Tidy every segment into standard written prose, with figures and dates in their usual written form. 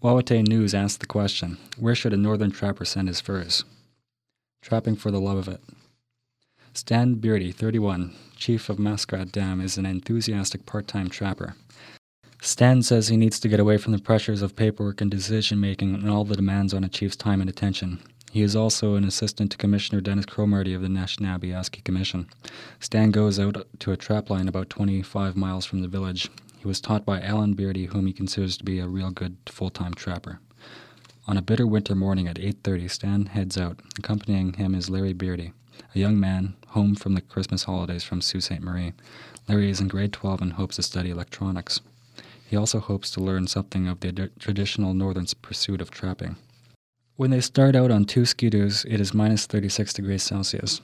Wawate News asked the question, where should a northern trapper send his furs? Trapping for the love of it. Stan Beardy, 31, chief of Muskrat Dam, is an enthusiastic part-time trapper. Stan says he needs to get away from the pressures of paperwork and decision-making and all the demands on a chief's time and attention. He is also an assistant to Commissioner Dennis Cromarty of the Anishinaabe Commission. Stan goes out to a trap line about 25 miles from the village. He was taught by Alan Beardy, whom he considers to be a real good full-time trapper. On a bitter winter morning at 8:30, Stan heads out. Accompanying him is Larry Beardy, a young man home from the Christmas holidays from Sault Ste. Marie. Larry is in grade 12 and hopes to study electronics. He also hopes to learn something of the traditional northern pursuit of trapping. When they start out on 2 skidoos, it is minus 36 degrees Celsius.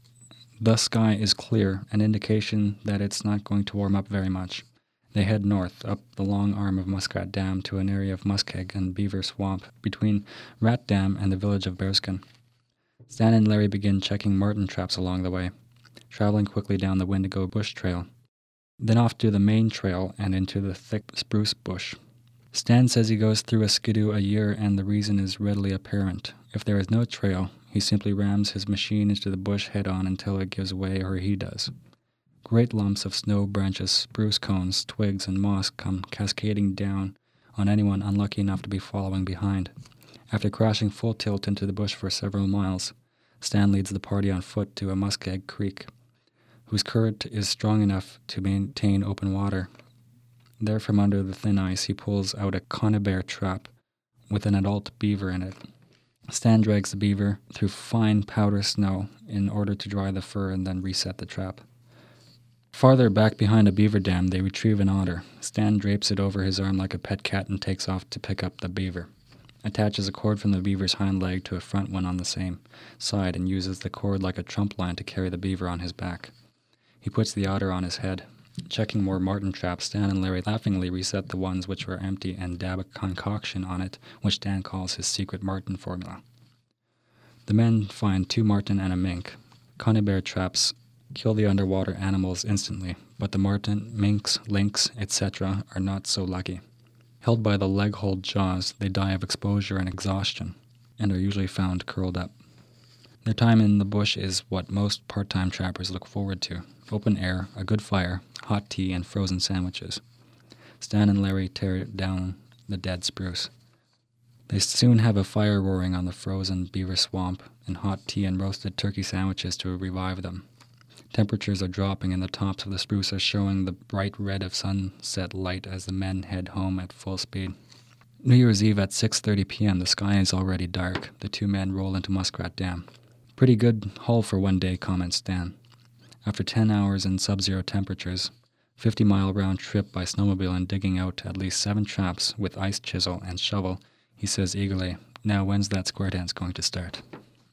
The sky is clear, an indication that it's not going to warm up very much. They head north, up the long arm of Muskrat Dam to an area of muskeg and beaver swamp between Rat Dam and the village of Bearskin. Stan and Larry begin checking marten traps along the way, traveling quickly down the Windigo Bush Trail, then off to the main trail and into the thick spruce bush. Stan says he goes through a skidoo a year and the reason is readily apparent. If there is no trail, he simply rams his machine into the bush head-on until it gives way or he does. Great lumps of snow branches, spruce cones, twigs, and moss come cascading down on anyone unlucky enough to be following behind. After crashing full tilt into the bush for several miles, Stan leads the party on foot to a muskeg creek, whose current is strong enough to maintain open water. There, from under the thin ice, he pulls out a conibear trap with an adult beaver in it. Stan drags the beaver through fine powder snow in order to dry the fur and then reset the trap. Farther back behind a beaver dam, they retrieve an otter. Stan drapes it over his arm like a pet cat and takes off to pick up the beaver. Attaches a cord from the beaver's hind leg to a front one on the same side and uses the cord like a trump line to carry the beaver on his back. He puts the otter on his head. Checking more marten traps, Stan and Larry laughingly reset the ones which were empty and dab a concoction on it, which Stan calls his secret marten formula. The men find 2 marten and a mink. Conibear traps kill the underwater animals instantly, but the marten, minks, lynx, etc. are not so lucky. Held by the leg-hold jaws, they die of exposure and exhaustion, and are usually found curled up. Their time in the bush is what most part-time trappers look forward to: open air, a good fire, hot tea, and frozen sandwiches. Stan and Larry tear down the dead spruce. They soon have a fire roaring on the frozen beaver swamp, and hot tea and roasted turkey sandwiches to revive them. Temperatures are dropping and the tops of the spruce are showing the bright red of sunset light as the men head home at full speed. New Year's Eve at 6:30 p.m. The sky is already dark. The 2 men roll into Muskrat Dam. Pretty good haul for one day, comments Stan. After 10 hours in sub-zero temperatures, 50-mile round trip by snowmobile and digging out at least 7 traps with ice chisel and shovel, he says eagerly, "Now when's that square dance going to start?"